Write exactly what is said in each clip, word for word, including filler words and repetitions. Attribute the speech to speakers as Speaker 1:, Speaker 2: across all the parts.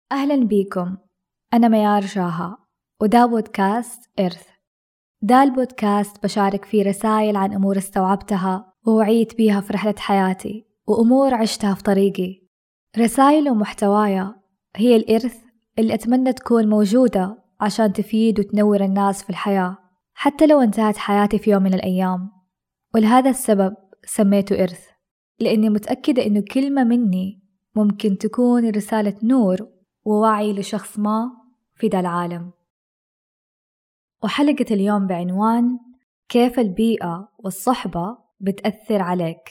Speaker 1: أهلا بيكم. أنا ميار جاها ودا بودكاست إرث. دا البودكاست بشارك فيه رسائل عن أمور استوعبتها ووعيت بيها في رحلة حياتي وأمور عشتها في طريقي. رسائل ومحتوايا هي الإرث اللي أتمنى تكون موجودة عشان تفيد وتنور الناس في الحياة حتى لو انتهت حياتي في يوم من الأيام. ولهذا السبب سميته إرث، لأني متأكدة إنه كلمة مني ممكن تكون رسالة نور ووعي لشخص ما في ذا العالم. وحلقة اليوم بعنوان كيف البيئة والصحبة بتأثر عليك.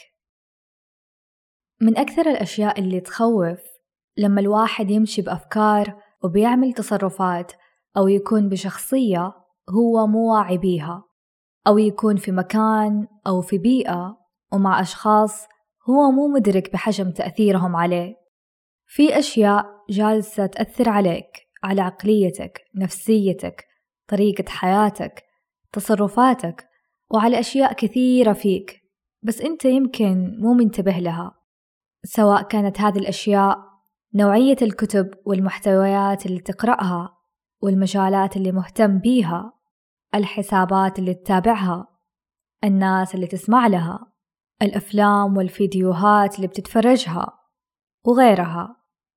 Speaker 1: من أكثر الأشياء اللي تخوف لما الواحد يمشي بأفكار وبيعمل تصرفات أو يكون بشخصية هو مو واعي بيها، أو يكون في مكان أو في بيئة ومع أشخاص هو مو مدرك بحجم تأثيرهم عليه. في أشياء جالسة تأثر عليك، على عقليتك، نفسيتك، طريقة حياتك، تصرفاتك، وعلى أشياء كثيرة فيك، بس أنت يمكن مو منتبه لها. سواء كانت هذه الأشياء نوعية الكتب والمحتويات اللي تقرأها والمجالات اللي مهتم بيها، الحسابات اللي تتابعها، الناس اللي تسمع لها، الأفلام والفيديوهات اللي بتتفرجها وغيرها.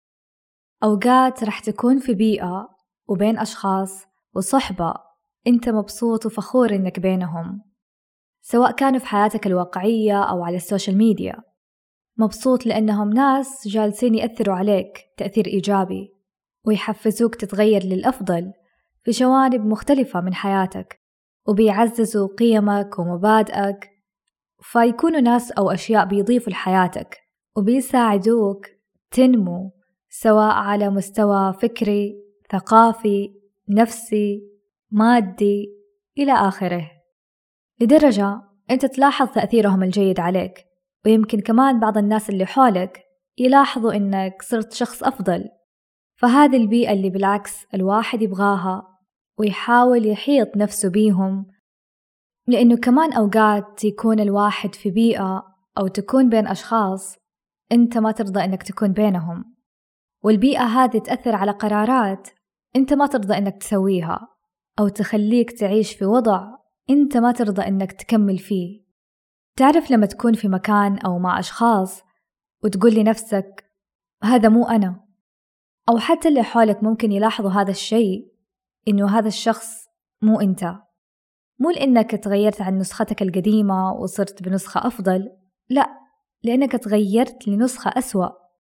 Speaker 1: أوقات رح تكون في بيئة وبين أشخاص وصحبة أنت مبسوط وفخور إنك بينهم، سواء كانوا في حياتك الواقعية أو على السوشيال ميديا. مبسوط لأنهم ناس جالسين يأثروا عليك تأثير إيجابي ويحفزوك تتغير للأفضل في جوانب مختلفة من حياتك، وبيعززوا قيمك ومبادئك، فيكونوا ناس أو أشياء بيضيفوا لحياتك وبيساعدوك تنمو، سواء على مستوى فكري، ثقافي، نفسي، مادي، إلى آخره، لدرجة أنت تلاحظ تأثيرهم الجيد عليك. ويمكن كمان بعض الناس اللي حولك يلاحظوا إنك صرت شخص أفضل. فهذه البيئة اللي بالعكس الواحد يبغاها ويحاول يحيط نفسه بيهم، لأنه كمان أوقات يكون الواحد في بيئة أو تكون بين أشخاص أنت ما ترضى إنك تكون بينهم، والبيئة هذه تأثر على قرارات أنت ما ترضى إنك تسويها، أو تخليك تعيش في وضع أنت ما ترضى إنك تكمل فيه. تعرف لما تكون في مكان أو مع أشخاص وتقول لنفسك هذا مو أنا، أو حتى اللي حولك ممكن يلاحظوا هذا الشيء، إنه هذا الشخص مو أنت، مو لأنك تغيرت عن نسختك القديمة وصرت بنسخة أفضل، لا، لأنك تغيرت لنسخة أسوأ.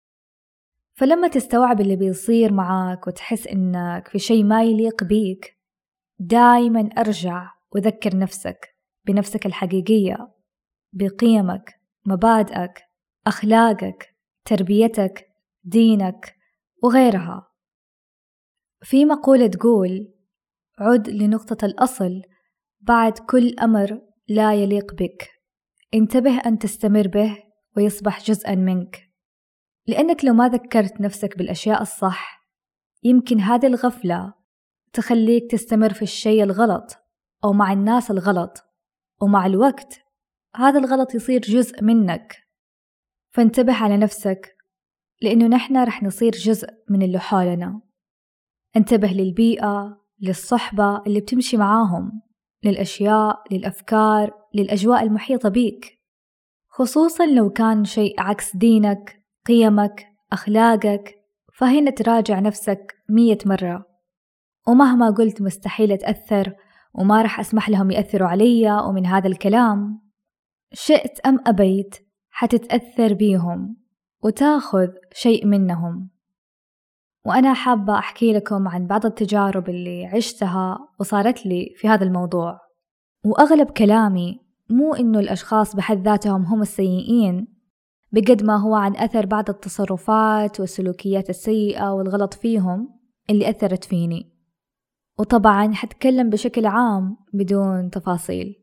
Speaker 1: فلما تستوعب اللي بيصير معاك وتحس إنك في شيء ما يليق بيك، دايما أرجع وذكر نفسك بنفسك الحقيقية، بقيمك، مبادئك، أخلاقك، تربيتك، دينك وغيرها. في مقولة تقول عد لنقطة الأصل بعد كل أمر لا يليق بك، انتبه أن تستمر به ويصبح جزءا منك. لأنك لو ما ذكرت نفسك بالأشياء الصح، يمكن هذه الغفلة تخليك تستمر في الشيء الغلط أو مع الناس الغلط، ومع الوقت هذا الغلط يصير جزء منك. فانتبه على نفسك، لأنه نحن رح نصير جزء من اللي حولنا. انتبه للبيئة، للصحبة اللي بتمشي معاهم، للأشياء، للأفكار، للأجواء المحيطة بيك، خصوصا لو كان شيء عكس دينك، قيمك، أخلاقك، فهنا تراجع نفسك مية مرة. ومهما قلت مستحيل أتأثر وما رح أسمح لهم يأثروا علي ومن هذا الكلام، شئت أم أبيت حتتأثر بيهم وتاخذ شيء منهم. وأنا حابة أحكي لكم عن بعض التجارب اللي عشتها وصارت لي في هذا الموضوع. وأغلب كلامي مو إنه الأشخاص بحد ذاتهم هم السيئين، بقد ما هو عن أثر بعض التصرفات والسلوكيات السيئة والغلط فيهم اللي أثرت فيني. وطبعا حتكلم بشكل عام بدون تفاصيل.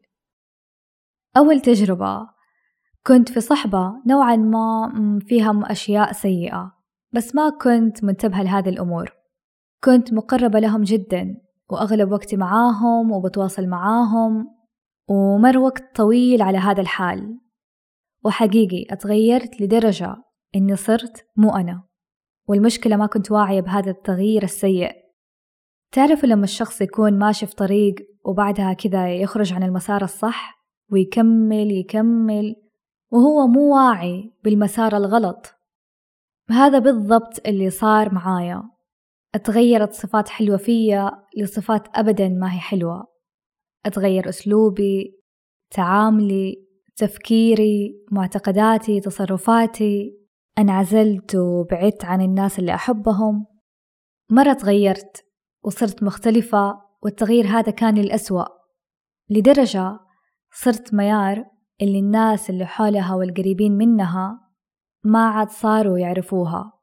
Speaker 1: أول تجربة، كنت في صحبة نوعا ما فيها أشياء سيئة، بس ما كنت منتبهة لهذه الأمور. كنت مقربة لهم جدا وأغلب وقتي معاهم وبتواصل معاهم، ومر وقت طويل على هذا الحال. وحقيقي أتغيرت لدرجة إني صرت مو أنا، والمشكلة ما كنت واعية بهذا التغيير السيء. تعرفوا لما الشخص يكون ماشي في طريق وبعدها كذا يخرج عن المسار الصح ويكمل يكمل وهو مو واعي بالمسار الغلط؟ هذا بالضبط اللي صار معايا. اتغيرت صفات حلوة فيا لصفات أبدا ما هي حلوة. اتغير أسلوبي، تعاملي، تفكيري، معتقداتي، تصرفاتي. انعزلت وبعدت عن الناس اللي أحبهم. مرة تغيرت وصرت مختلفة، والتغيير هذا كان للأسوأ، لدرجة صرت ميار اللي الناس اللي حولها والقريبين منها ما عاد صاروا يعرفوها.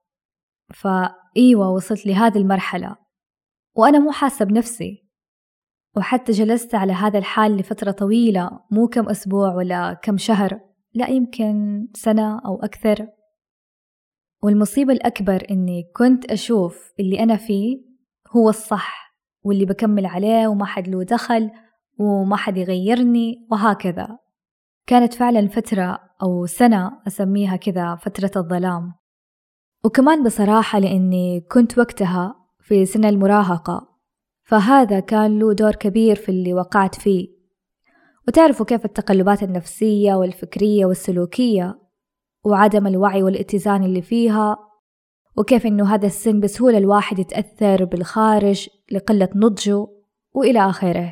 Speaker 1: فأيوة وصلت لهذه المرحلة وأنا مو حاسة بنفسي، وحتى جلست على هذا الحال لفترة طويلة، مو كم أسبوع ولا كم شهر، لا يمكن سنة أو أكثر. والمصيبة الأكبر إني كنت أشوف اللي أنا فيه هو الصح واللي بكمل عليه وما حد له دخل وما حد يغيرني وهكذا. كانت فعلا فترة أو سنة أسميها كذا فترة الظلام. وكمان بصراحة لأني كنت وقتها في سن المراهقة، فهذا كان له دور كبير في اللي وقعت فيه. وتعرفوا كيف التقلبات النفسية والفكرية والسلوكية وعدم الوعي والاتزان اللي فيها، وكيف إنه هذا السن بسهولة الواحد يتأثر بالخارج لقلة نضجه وإلى آخره.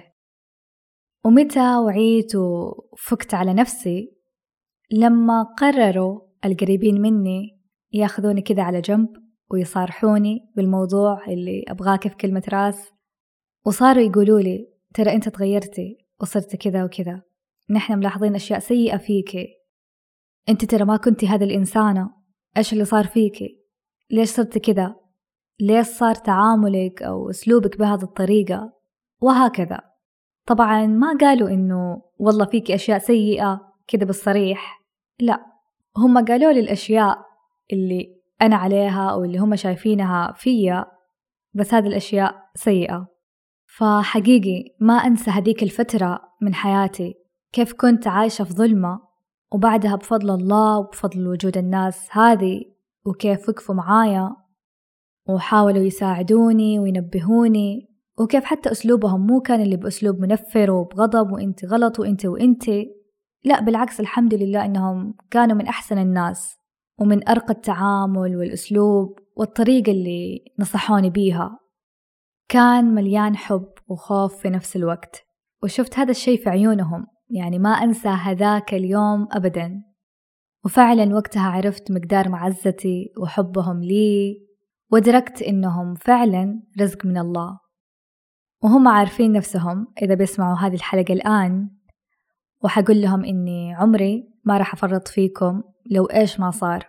Speaker 1: ومتى وعيت وفكت على نفسي؟ لما قرروا القريبين مني ياخذوني كذا على جنب ويصارحوني بالموضوع اللي أبغاك في كلمة راس، وصاروا يقولوا لي ترى أنت تغيرتي وصرت كذا وكذا، نحن ملاحظين أشياء سيئة فيكي، أنت ترى ما كنتي هذا الإنسانة، إيش اللي صار فيكي؟ ليش صرت كذا؟ ليش صار تعاملك أو أسلوبك بهذه الطريقة؟ وهكذا. طبعا ما قالوا إنه والله فيكي أشياء سيئة كذا بالصريح، لا، هم قالوا لي الأشياء اللي أنا عليها أو اللي هم شايفينها فيا، بس هذه الأشياء سيئة. فحقيقي ما أنسى هذيك الفترة من حياتي، كيف كنت عايشة في ظلمة، وبعدها بفضل الله وبفضل وجود الناس هذه وكيف وقفوا معايا وحاولوا يساعدوني وينبهوني، وكيف حتى أسلوبهم مو كان اللي بأسلوب منفر وبغضب وإنت غلط وإنت وإنت، لا بالعكس، الحمد لله إنهم كانوا من أحسن الناس ومن أرقى التعامل والأسلوب والطريقة اللي نصحوني بيها. كان مليان حب وخوف في نفس الوقت، وشفت هذا الشيء في عيونهم، يعني ما أنسى هذاك اليوم أبدا. وفعلا وقتها عرفت مقدار معزتي وحبهم لي، وادركت إنهم فعلا رزق من الله. وهم عارفين نفسهم إذا بيسمعوا هذه الحلقة الآن، وحقول لهم إني عمري ما راح أفرط فيكم لو إيش ما صار.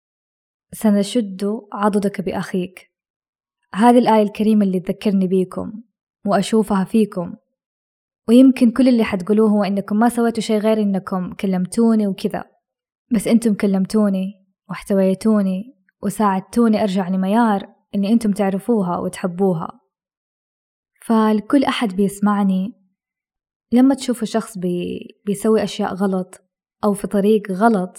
Speaker 1: سنشد عضدك بأخيك، هذه الآية الكريمة اللي تذكرني بيكم وأشوفها فيكم. ويمكن كل اللي حتقولوه هو إنكم ما سويتوا شيء غير إنكم كلمتوني وكذا، بس أنتم كلمتوني واحتويتوني وساعدتوني أرجع لميار إني أنتم تعرفوها وتحبوها. فالكل أحد بيسمعني، لما تشوفوا شخص بي بيسوي أشياء غلط أو في طريق غلط،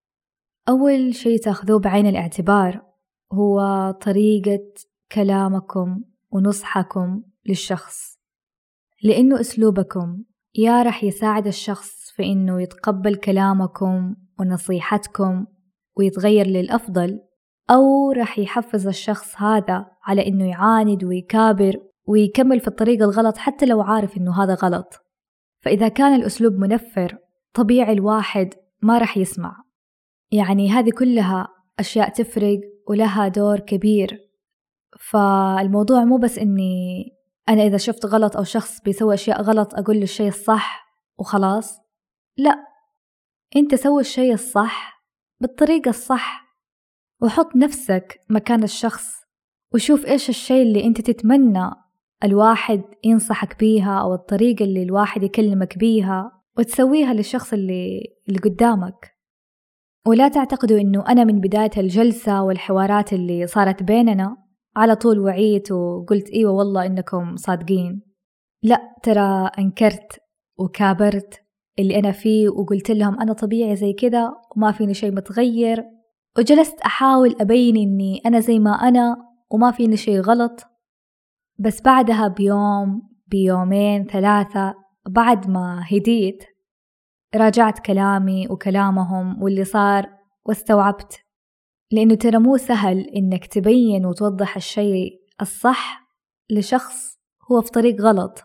Speaker 1: أول شيء تأخذوه بعين الاعتبار هو طريقة كلامكم ونصحكم للشخص، لأنه أسلوبكم يا رح يساعد الشخص في إنه يتقبل كلامكم ونصيحتكم ويتغير للأفضل، أو رح يحفز الشخص هذا على إنه يعاند ويكابر ويكمل في الطريق الغلط حتى لو عارف إنه هذا غلط. فإذا كان الأسلوب منفر، طبيعي الواحد ما رح يسمع. يعني هذه كلها أشياء تفرق ولها دور كبير. فالموضوع مو بس إني أنا إذا شفت غلط أو شخص بيسوي أشياء غلط أقول له الشيء الصح وخلاص، لا، أنت سوي الشيء الصح بالطريقة الصح، وحط نفسك مكان الشخص وشوف إيش الشيء اللي أنت تتمنى الواحد ينصحك بيها أو الطريقة اللي الواحد يكلمك بيها، وتسويها للشخص اللي, اللي قدامك. ولا تعتقدوا إنه أنا من بداية الجلسة والحوارات اللي صارت بيننا على طول وعيت وقلت إيوه والله إنكم صادقين. لا، ترى أنكرت وكابرت اللي أنا فيه وقلت لهم أنا طبيعي زي كده وما فيني شيء متغير، وجلست أحاول أبين إني أنا زي ما أنا وما فيني شي غلط. بس بعدها بيوم بيومين ثلاثة بعد ما هديت راجعت كلامي وكلامهم واللي صار واستوعبت، لأنه ترى مو سهل إنك تبين وتوضح الشيء الصح لشخص هو في طريق غلط.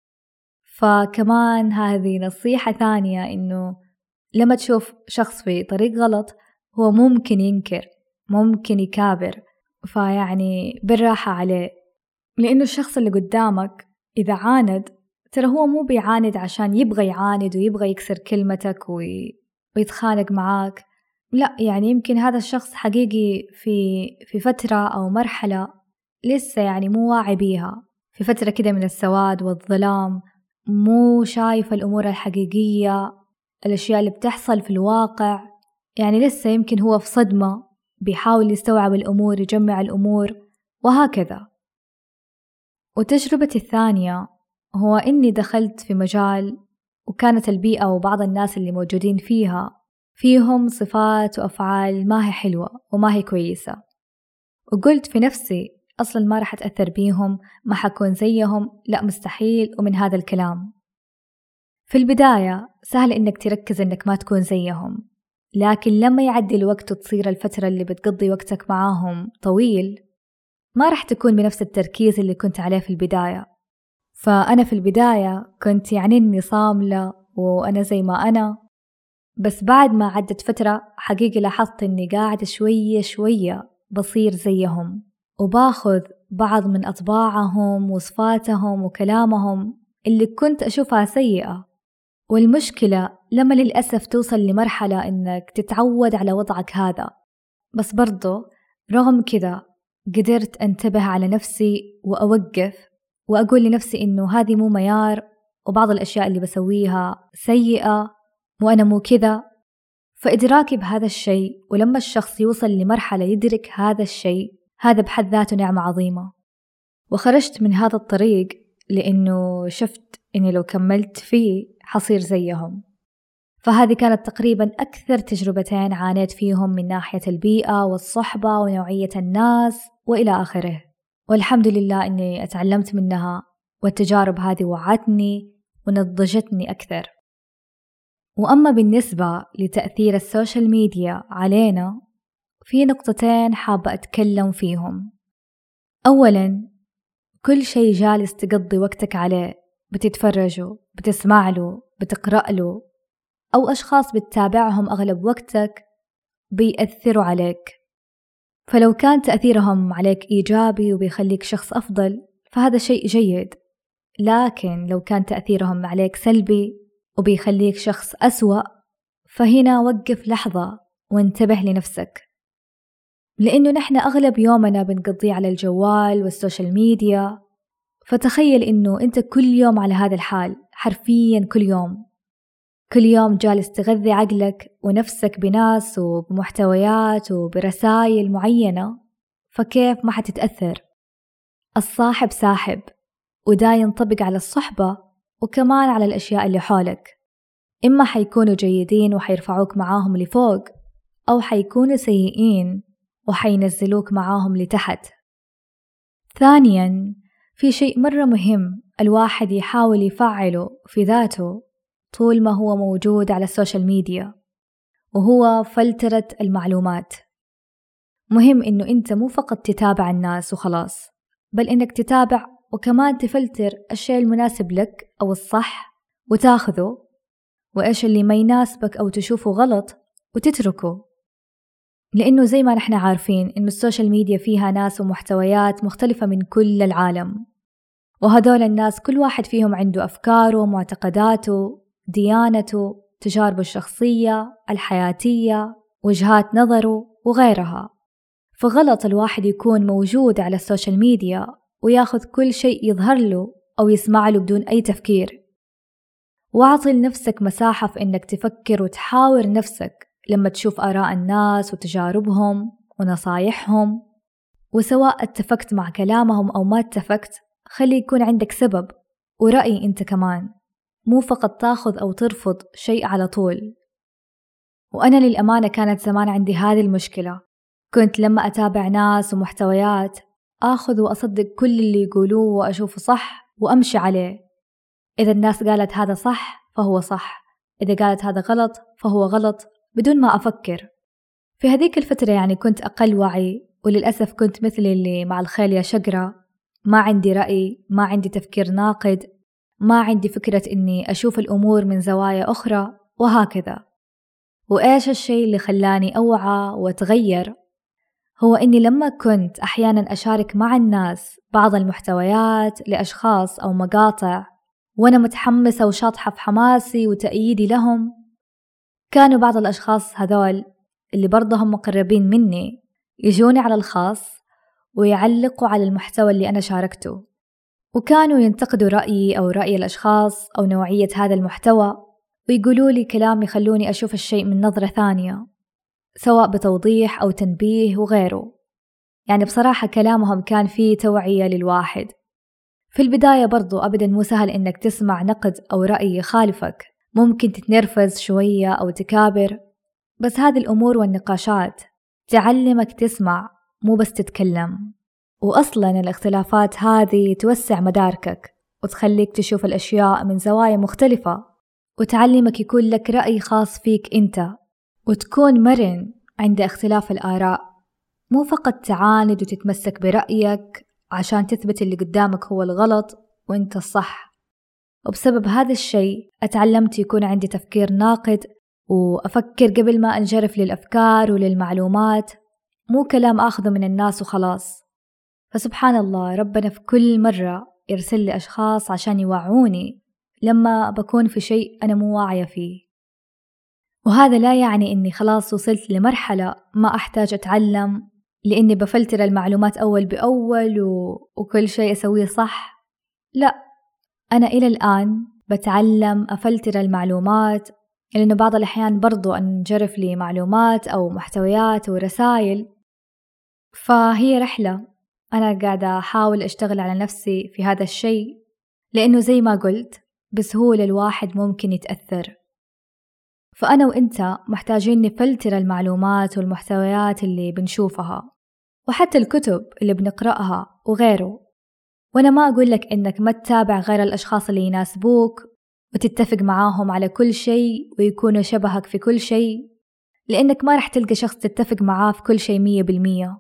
Speaker 1: فكمان هذه نصيحة ثانية، إنه لما تشوف شخص في طريق غلط هو ممكن ينكر، ممكن يكابر، فيعني بالراحة عليه، لأنه الشخص اللي قدامك إذا عاند ترى هو مو بيعاند عشان يبغى يعاند ويبغى يكسر كلمتك وي... ويتخانق معاك، لا، يعني يمكن هذا الشخص حقيقي في في فترة أو مرحلة لسه يعني مو واعي بيها، في فترة كده من السواد والظلام، مو شايف الأمور الحقيقية، الأشياء اللي بتحصل في الواقع، يعني لسه يمكن هو في صدمة بيحاول يستوعب الأمور، يجمع الأمور وهكذا. وتجربتي الثانية هو إني دخلت في مجال وكانت البيئة وبعض الناس اللي موجودين فيها فيهم صفات وأفعال ما هي حلوة وما هي كويسة، وقلت في نفسي أصلا ما رح أتأثر بيهم، ما حكون زيهم، لا مستحيل، ومن هذا الكلام. في البداية سهل إنك تركز إنك ما تكون زيهم، لكن لما يعدي الوقت وتصير الفترة اللي بتقضي وقتك معاهم طويل ما رح تكون بنفس التركيز اللي كنت عليه في البداية. فأنا في البداية كنت يعني إني صاملة وأنا زي ما أنا، بس بعد ما عدت فترة حقيقي لاحظت إني قاعدة شوية شوية بصير زيهم، وباخذ بعض من أطباعهم وصفاتهم وكلامهم اللي كنت أشوفها سيئة. والمشكلة لما للأسف توصل لمرحلة إنك تتعود على وضعك هذا، بس برضو رغم كذا قدرت أنتبه على نفسي وأوقف وأقول لنفسي إنه هذه مو معيار، وبعض الأشياء اللي بسويها سيئة وأنا مو كذا. فإدراكي بهذا الشيء، ولما الشخص يوصل لمرحلة يدرك هذا الشيء، هذا بحد ذاته نعمة عظيمة. وخرجت من هذا الطريق لأنه شفت إني لو كملت فيه حصير زيهم. فهذه كانت تقريبا أكثر تجربتين عانيت فيهم من ناحية البيئة والصحبة ونوعية الناس وإلى آخره، والحمد لله إني أتعلمت منها، والتجارب هذه وعتني ونضجتني أكثر. وأما بالنسبة لتأثير السوشيال ميديا علينا، في نقطتين حابة أتكلم فيهم. أولاً، كل شيء جالس تقضي وقتك عليه، بتتفرجه، بتسمع له، بتقرأ له، أو أشخاص بتتابعهم أغلب وقتك، بيأثروا عليك. فلو كان تأثيرهم عليك إيجابي وبيخليك شخص أفضل فهذا شيء جيد، لكن لو كان تأثيرهم عليك سلبي وبيخليك شخص أسوأ فهنا وقف لحظة وانتبه لنفسك، لأنه نحن أغلب يومنا بنقضيه على الجوال والسوشيال ميديا. فتخيل إنه أنت كل يوم على هذا الحال، حرفيا كل يوم كل يوم جالس تغذي عقلك ونفسك بناس وبمحتويات وبرسائل معينة، فكيف ما حتتأثر؟ الصاحب ساحب، ودا ينطبق على الصحبة وكمان على الأشياء اللي حولك. إما حيكونوا جيدين وحيرفعوك معاهم لفوق، أو حيكونوا سيئين وحينزلوك معاهم لتحت. ثانياً، في شيء مرة مهم الواحد يحاول يفعله في ذاته طول ما هو موجود على السوشيال ميديا، وهو فلترة المعلومات. مهم إنه أنت مو فقط تتابع الناس وخلاص، بل إنك تتابع وكمان تفلتر الشيء المناسب لك أو الصح وتاخذه، وإيش اللي ما يناسبك أو تشوفه غلط وتتركه. لأنه زي ما نحن عارفين إنه السوشيال ميديا فيها ناس ومحتويات مختلفة من كل العالم، وهذول الناس كل واحد فيهم عنده أفكاره، معتقداته، ديانته، تجاربه الشخصية، الحياتية، وجهات نظره وغيرها. فغلط الواحد يكون موجود على السوشيال ميديا وياخذ كل شيء يظهر له أو يسمع له بدون أي تفكير. واعطي لنفسك مساحة في إنك تفكر وتحاور نفسك لما تشوف آراء الناس وتجاربهم ونصايحهم، وسواء اتفقت مع كلامهم أو ما اتفقت، خلي يكون عندك سبب ورأي أنت كمان، مو فقط تاخذ أو ترفض شيء على طول. وأنا للأمانة كانت زمان عندي هذه المشكلة. كنت لما أتابع ناس ومحتويات آخذ وأصدق كل اللي يقولوه وأشوفه صح وأمشي عليه. إذا الناس قالت هذا صح فهو صح، إذا قالت هذا غلط فهو غلط، بدون ما أفكر. في هذيك الفترة يعني كنت أقل وعي، وللأسف كنت مثلي اللي مع الخيل يا شقرة، ما عندي رأي، ما عندي تفكير ناقد، ما عندي فكرة إني أشوف الأمور من زوايا أخرى وهكذا. وإيش الشيء اللي خلاني أوعى وأتغير؟ هو إني لما كنت أحيانا أشارك مع الناس بعض المحتويات لأشخاص أو مقاطع وأنا متحمسة وشاطحة في حماسي وتأييدي لهم، كانوا بعض الأشخاص هذول اللي برضهم مقربين مني يجوني على الخاص ويعلقوا على المحتوى اللي أنا شاركته، وكانوا ينتقدوا رأيي أو رأي الأشخاص أو نوعية هذا المحتوى، ويقولوا لي كلام يخلوني أشوف الشيء من نظرة ثانية، سواء بتوضيح أو تنبيه وغيره. يعني بصراحة كلامهم كان فيه توعية للواحد. في البداية برضو أبدا مو سهل إنك تسمع نقد أو رأي يخالفك، ممكن تتنرفز شوية أو تكابر، بس هذه الأمور والنقاشات تعلمك تسمع مو بس تتكلم. وأصلا الاختلافات هذه توسع مداركك وتخليك تشوف الأشياء من زوايا مختلفة، وتعلمك يكون لك رأي خاص فيك أنت، وتكون مرن عند اختلاف الآراء، مو فقط تعاند وتتمسك برأيك عشان تثبت اللي قدامك هو الغلط وانت الصح. وبسبب هذا الشيء أتعلمت يكون عندي تفكير ناقد، وأفكر قبل ما أنجرف للأفكار وللمعلومات، مو كلام أخذه من الناس وخلاص. فسبحان الله ربنا في كل مرة يرسل لي أشخاص عشان يوعوني لما بكون في شيء أنا مو واعية فيه. وهذا لا يعني إني خلاص وصلت لمرحلة ما أحتاج أتعلم، لإني بفلتر المعلومات أول بأول و... وكل شيء أسويه صح. لا، أنا إلى الآن بتعلم أفلتر المعلومات، لأنه بعض الأحيان برضو أنجرف لي معلومات أو محتويات ورسائل، فهي رحلة أنا قاعدة أحاول أشتغل على نفسي في هذا الشيء، لأنه زي ما قلت بسهولة الواحد ممكن يتأثر. فأنا وإنت محتاجين نفلتر المعلومات والمحتويات اللي بنشوفها، وحتى الكتب اللي بنقرأها وغيره. وأنا ما أقول لك إنك ما تتابع غير الأشخاص اللي يناسبوك وتتفق معاهم على كل شيء ويكونوا شبهك في كل شيء، لأنك ما رح تلقى شخص تتفق معاه في كل شيء مية بالمية.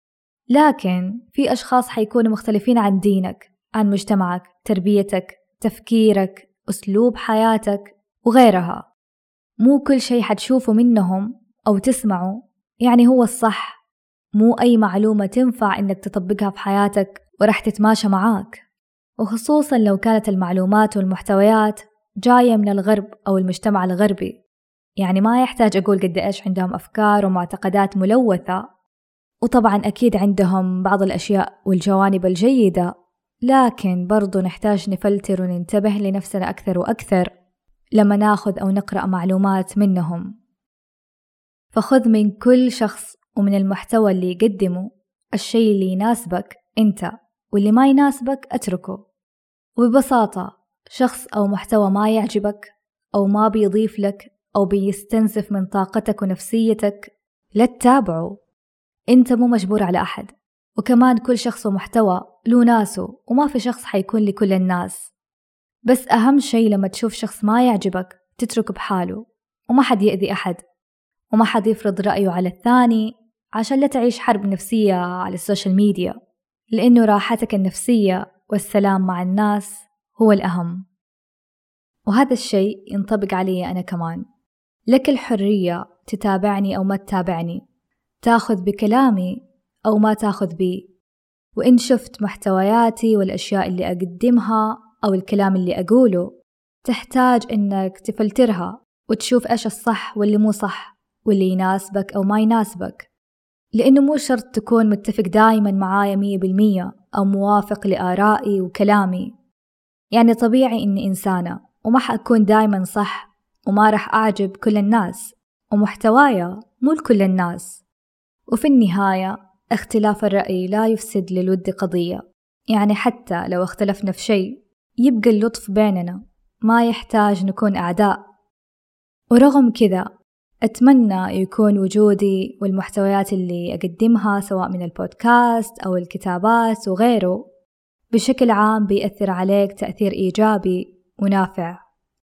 Speaker 1: لكن في أشخاص حيكونوا مختلفين عن دينك، عن مجتمعك، تربيتك، تفكيرك، أسلوب حياتك وغيرها. مو كل شيء حتشوفه منهم أو تسمعه يعني هو الصح. مو أي معلومة تنفع إنك تطبقها في حياتك ورح تتماشى معاك، وخصوصا لو كانت المعلومات والمحتويات جاية من الغرب أو المجتمع الغربي. يعني ما يحتاج أقول قد إيش عندهم أفكار ومعتقدات ملوثة، وطبعا أكيد عندهم بعض الأشياء والجوانب الجيدة، لكن برضو نحتاج نفلتر وننتبه لنفسنا أكثر وأكثر لما ناخذ أو نقرأ معلومات منهم. فخذ من كل شخص ومن المحتوى اللي يقدمه الشيء اللي يناسبك أنت، واللي ما يناسبك أتركه. وببساطة شخص أو محتوى ما يعجبك أو ما بيضيف لك أو بيستنزف من طاقتك ونفسيتك لا تتابعه. أنت مو مجبور على أحد، وكمان كل شخص ومحتوى له ناسه، وما في شخص حيكون لكل الناس. بس أهم شيء لما تشوف شخص ما يعجبك تترك بحاله، وما حد يأذي أحد، وما حد يفرض رأيه على الثاني عشان لا تعيش حرب نفسية على السوشيال ميديا، لأنه راحتك النفسية والسلام مع الناس هو الأهم. وهذا الشيء ينطبق علي أنا كمان. لك الحرية تتابعني أو ما تتابعني، تاخذ بكلامي أو ما تاخذ بي. وإن شفت محتوياتي والأشياء اللي أقدمها أو الكلام اللي أقوله تحتاج إنك تفلترها وتشوف إيش الصح واللي مو صح، واللي يناسبك أو ما يناسبك، لأنه مو شرط تكون متفق دايما معايا مية بالمية أو موافق لآرائي وكلامي. يعني طبيعي إني إنسانة وما حأكون دايما صح، وما رح أعجب كل الناس، ومحتوايا مو لكل الناس. وفي النهاية اختلاف الرأي لا يفسد للود قضية. يعني حتى لو اختلفنا في شيء يبقى اللطف بيننا، ما يحتاج نكون أعداء. ورغم كذا أتمنى يكون وجودي والمحتويات اللي أقدمها سواء من البودكاست أو الكتابات وغيره بشكل عام بيأثر عليك تأثير إيجابي ونافع.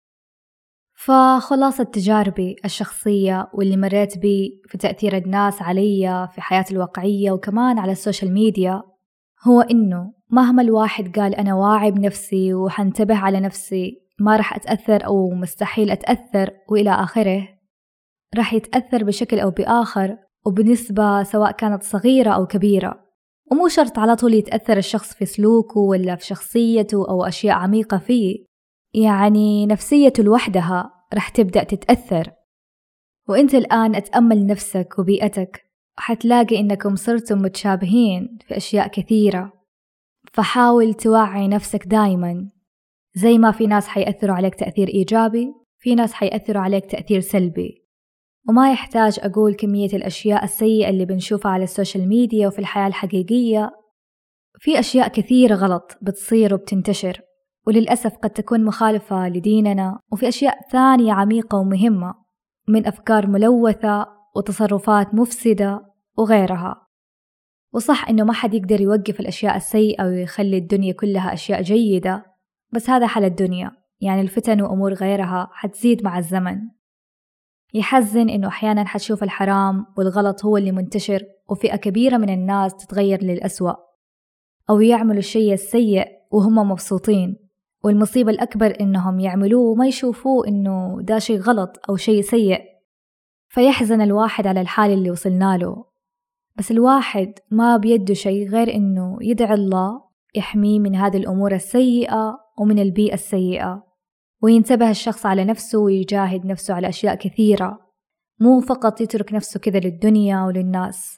Speaker 1: فخلاصة تجاربي الشخصية واللي مريت بي في تأثير الناس علي في حياتي الواقعية وكمان على السوشيال ميديا هو إنه مهما الواحد قال أنا واعي بنفسي وحنتبه على نفسي ما رح أتأثر أو مستحيل أتأثر وإلى آخره، رح يتأثر بشكل أو بآخر وبنسبة سواء كانت صغيرة أو كبيرة. ومو شرط على طول يتأثر الشخص في سلوكه ولا في شخصيته أو أشياء عميقة فيه، يعني نفسيته لوحدها رح تبدأ تتأثر. وإنت الآن أتأمل نفسك وبيئتك حتلاقي إنكم صرتم متشابهين في أشياء كثيرة، فحاول توعي نفسك دايما. زي ما في ناس حيأثروا عليك تأثير إيجابي، في ناس حيأثروا عليك تأثير سلبي. وما يحتاج أقول كمية الأشياء السيئة اللي بنشوفها على السوشيال ميديا وفي الحياة الحقيقية. في أشياء كثيرة غلط بتصير وبتنتشر وللأسف قد تكون مخالفة لديننا، وفي أشياء ثانية عميقة ومهمة من أفكار ملوثة وتصرفات مفسدة وغيرها. وصح إنه ما حد يقدر يوقف الأشياء السيئة ويخلي الدنيا كلها أشياء جيدة، بس هذا حال الدنيا، يعني الفتن وأمور غيرها حتزيد مع الزمن. يحزن إنه أحيانا حتشوف الحرام والغلط هو اللي منتشر وفئة كبيرة من الناس تتغير للأسوأ أو يعملوا الشيء السيء وهم مبسوطين، والمصيبة الأكبر إنهم يعملوه وما يشوفوه إنه ده شيء غلط أو شيء سيء، فيحزن الواحد على الحال اللي وصلنا له. بس الواحد ما بيده شيء غير إنه يدعي الله يحميه من هذه الأمور السيئة ومن البيئة السيئة، وينتبه الشخص على نفسه ويجاهد نفسه على أشياء كثيرة، مو فقط يترك نفسه كذا للدنيا وللناس.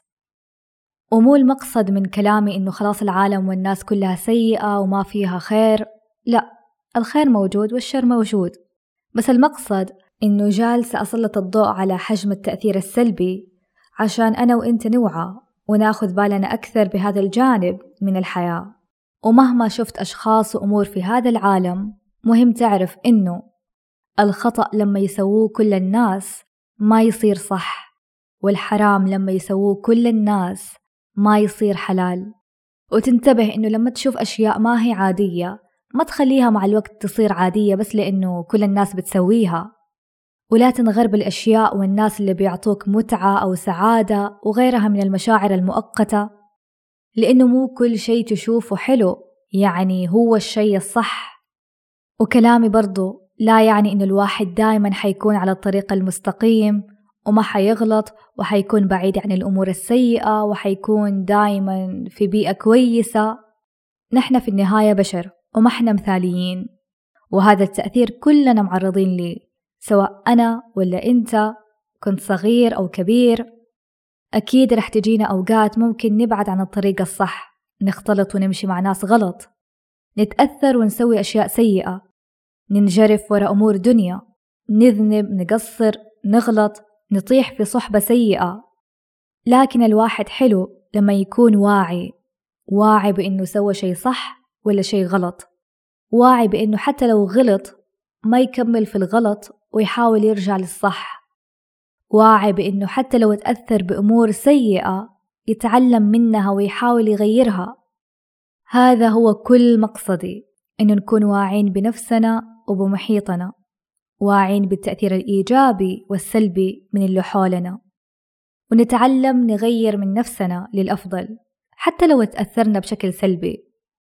Speaker 1: ومو المقصد من كلامي إنه خلاص العالم والناس كلها سيئة وما فيها خير، لا، الخير موجود والشر موجود، بس المقصد إنه جالسة أسلط الضوء على حجم التأثير السلبي عشان أنا وإنت نوعى وناخذ بالنا أكثر بهذا الجانب من الحياة. ومهما شفت أشخاص وأمور في هذا العالم، مهم تعرف إنه الخطأ لما يسووه كل الناس ما يصير صح، والحرام لما يسووه كل الناس ما يصير حلال. وتنتبه إنه لما تشوف أشياء ما هي عادية ما تخليها مع الوقت تصير عادية بس لأنه كل الناس بتسويها، ولا تنغر بالأشياء والناس اللي بيعطوك متعة أو سعادة وغيرها من المشاعر المؤقتة، لأنه مو كل شيء تشوفه حلو يعني هو الشيء الصح. وكلامي برضو لا يعني إنه الواحد دايما حيكون على الطريق المستقيم وما حيغلط وحيكون بعيد عن الأمور السيئة وحيكون دايما في بيئة كويسة. نحن في النهاية بشر وما احنا مثاليين، وهذا التأثير كلنا معرضين ليه، سواء أنا ولا أنت كنت صغير أو كبير. أكيد رح تجينا أوقات ممكن نبعد عن الطريق الصح، نختلط ونمشي مع ناس غلط، نتأثر ونسوي أشياء سيئة، ننجرف وراء أمور دنيا، نذنب، نقصر، نغلط، نطيح في صحبة سيئة. لكن الواحد حلو لما يكون واعي، واعي بأنه سوى شيء صح ولا شيء غلط، واعي بأنه حتى لو غلط ما يكمل في الغلط ويحاول يرجع للصح، واعي بأنه حتى لو تأثر بأمور سيئة يتعلم منها ويحاول يغيرها. هذا هو كل مقصدي، إنه نكون واعين بنفسنا وبمحيطنا، واعين بالتأثير الإيجابي والسلبي من اللي حولنا، ونتعلم نغير من نفسنا للأفضل حتى لو تأثرنا بشكل سلبي.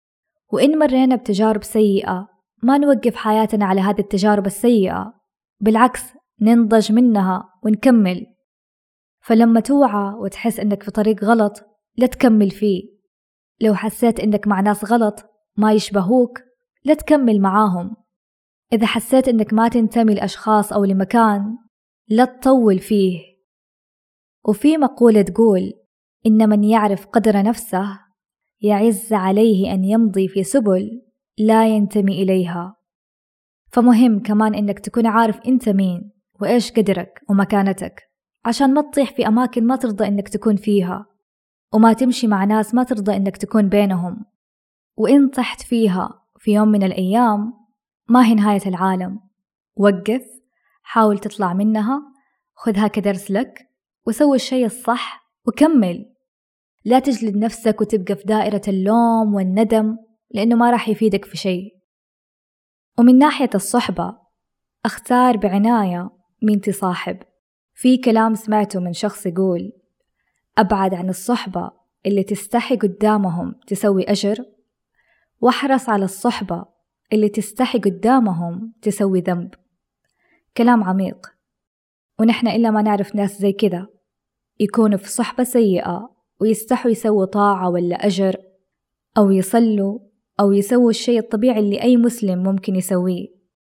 Speaker 1: وإن مرينا بتجارب سيئة ما نوقف حياتنا على هذه التجارب السيئة، بالعكس ننضج منها ونكمل. فلما توعى وتحس إنك في طريق غلط لا تكمل فيه، لو حسيت إنك مع ناس غلط ما يشبهوك لا تكمل معاهم، إذا حسيت إنك ما تنتمي لأشخاص أو لمكان لا تطول فيه. وفي مقولة تقول إن من يعرف قدر نفسه يعز عليه أن يمضي في سبل لا ينتمي إليها. فمهم كمان إنك تكون عارف أنت مين وإيش قدرك ومكانتك، عشان ما تطيح في أماكن ما ترضى إنك تكون فيها، وما تمشي مع ناس ما ترضى إنك تكون بينهم. وإن طحت فيها في يوم من الأيام ما هي نهاية العالم، وقف، حاول تطلع منها، خذها كدرس لك وسوي الشيء الصح وكمل. لا تجلد نفسك وتبقى في دائرة اللوم والندم، لأنه ما راح يفيدك في شيء. ومن ناحية الصحبة، اختار بعناية مين تصاحب. في كلام سمعته من شخص يقول: أبعد عن الصحبة اللي تستحي قدامهم تسوي أجر، واحرص على الصحبة اللي تستحي قدامهم تسوي ذنب. كلام عميق، ونحن إلا ما نعرف ناس زي كذا يكونوا في صحبة سيئة ويستحوا يسووا طاعة ولا أجر، أو يصلوا، أو يسووا الشيء الطبيعي اللي أي مسلم ممكن يسويه.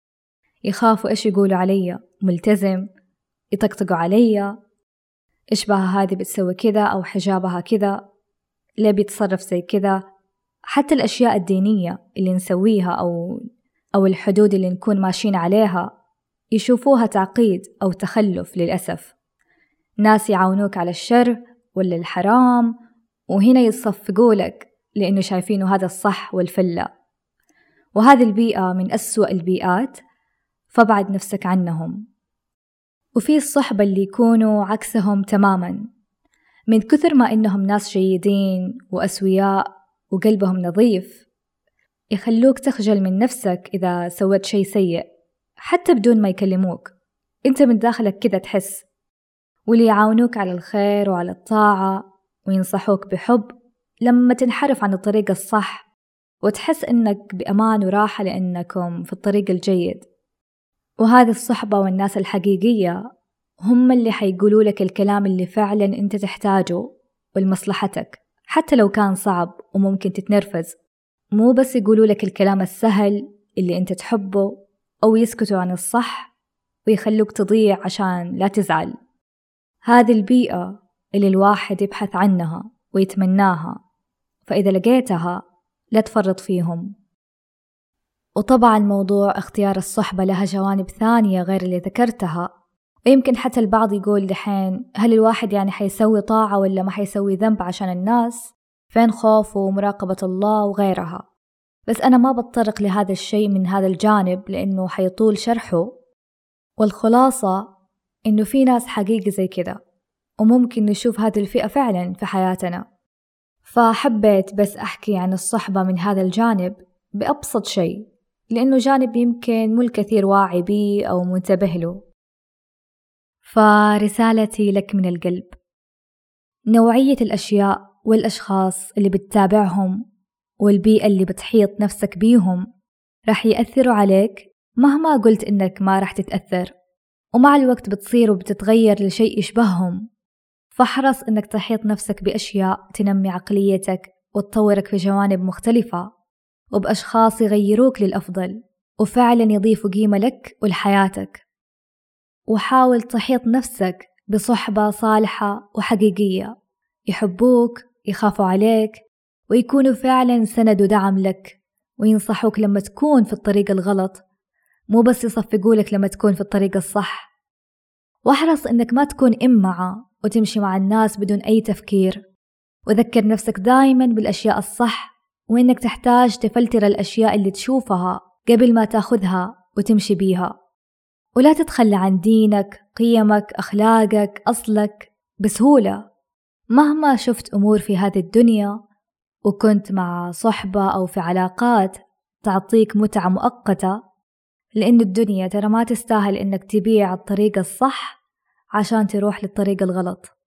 Speaker 1: يخافوا إيش يقولوا علي، ملتزم، يطقطقوا علي، إيش بها هذه بتسوي كذا، أو حجابها كذا، ليه بيتصرف زي كذا. حتى الأشياء الدينية اللي نسويها أو أو الحدود اللي نكون ماشيين عليها يشوفوها تعقيد أو تخلف. للأسف ناس يعاونوك على الشر ولا الحرام، وهنا يصفقوا لك لأنه شايفينه هذا الصح والفلة. وهذه البيئة من أسوأ البيئات، فابعد نفسك عنهم. وفي الصحبة اللي يكونوا عكسهم تماما، من كثر ما إنهم ناس جيدين وأسوياء وقلبهم نظيف، يخلوك تخجل من نفسك إذا سويت شيء سيء حتى بدون ما يكلموك. أنت من داخلك كذا تحس. واللي يعاونوك على الخير وعلى الطاعة وينصحوك بحب لما تنحرف عن الطريق الصح، وتحس إنك بأمان وراحة لأنكم في الطريق الجيد. وهذه الصحبة والناس الحقيقية هم اللي حيقولوا لك الكلام اللي فعلا أنت تحتاجه ولمصلحتك، حتى لو كان صعب وممكن تتنرفز. مو بس يقولوا لك الكلام السهل اللي أنت تحبه، أو يسكتوا عن الصح ويخلوك تضيع عشان لا تزعل. هذه البيئة اللي الواحد يبحث عنها ويتمناها، فإذا لقيتها لا تفرط فيهم. وطبعا موضوع اختيار الصحبة لها جوانب ثانية غير اللي ذكرتها. ويمكن حتى البعض يقول دحين: هل الواحد يعني حيسوي طاعة ولا ما حيسوي ذنب عشان الناس؟ فين خوفه ومراقبة الله وغيرها؟ بس أنا ما بتطرق لهذا الشيء من هذا الجانب لأنه حيطول شرحه. والخلاصة إنه في ناس حقيقي زي كذا، وممكن نشوف هذه الفئة فعلا في حياتنا. فحبيت بس أحكي عن الصحبة من هذا الجانب بأبسط شيء، لأنه جانب يمكن مو الكثير واعي بيه أو منتبه له. فرسالتي لك من القلب: نوعية الأشياء والأشخاص اللي بتتابعهم والبيئة اللي بتحيط نفسك بيهم رح يأثروا عليك مهما قلت إنك ما رح تتأثر، ومع الوقت بتصير وبتتغير لشيء يشبههم. فاحرص إنك تحيط نفسك بأشياء تنمي عقليتك وتطورك في جوانب مختلفة، وبأشخاص يغيروك للأفضل وفعلا يضيفوا قيمة لك ولحياتك. وحاول تحيط نفسك بصحبة صالحة وحقيقية، يحبوك، يخافوا عليك، ويكونوا فعلا سند ودعم لك، وينصحوك لما تكون في الطريق الغلط، مو بس يصفقولك لما تكون في الطريق الصح. واحرص إنك ما تكون إمعة وتمشي مع الناس بدون أي تفكير. وذكر نفسك دايما بالأشياء الصح، وإنك تحتاج تفلتر الأشياء اللي تشوفها قبل ما تاخذها وتمشي بيها. ولا تتخلى عن دينك، قيمك، أخلاقك، أصلك بسهولة. مهما شفت أمور في هذه الدنيا وكنت مع صحبة أو في علاقات تعطيك متعة مؤقتة، لأن الدنيا ترى ما تستاهل إنك تبيع الطريق الصح عشان تروح للطريق الغلط.